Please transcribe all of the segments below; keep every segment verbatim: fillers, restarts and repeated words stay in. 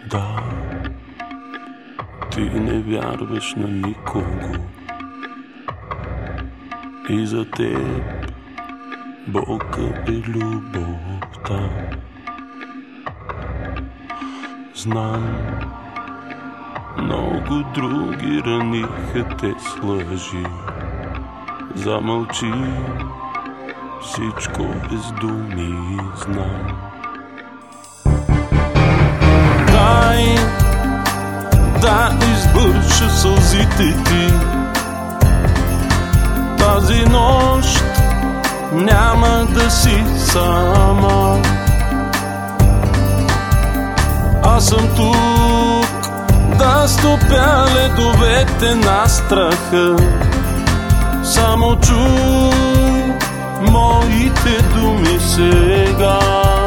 Да, ти не вярваш на никого и за теб Бог е любовта. Знам, много други раниха те с лъжи. Замълчи, всичко без думи знам. Дай да избърша сълзите ти. Тази нощ няма да си сама. Аз съм тук да стопя ледовете на страха. Само чуй моите думи сега.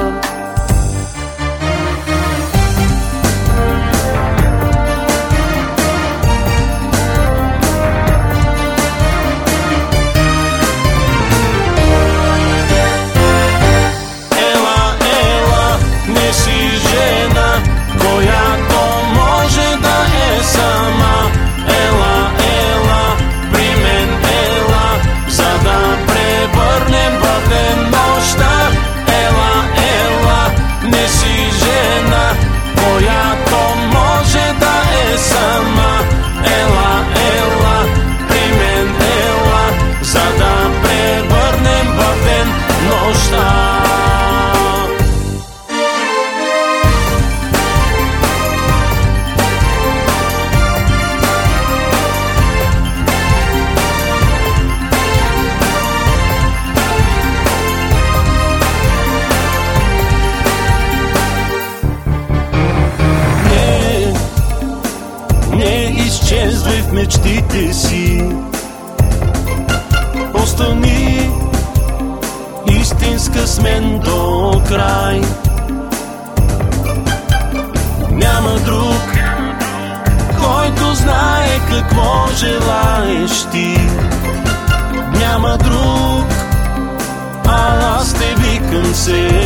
Ела, ела, не си жена, която може да е сама. Ела, ела, при мен ела, за да превърнем в ден нощта. Ела, ела, не си жена, която може да е сама. Ела, ела, при мен ела, за да превърнем в ден нощта. Изчезвай в мечтите си, остани истинска с мен до край. Няма друг, който знае какво желаеш ти. Няма друг, а аз те викам се.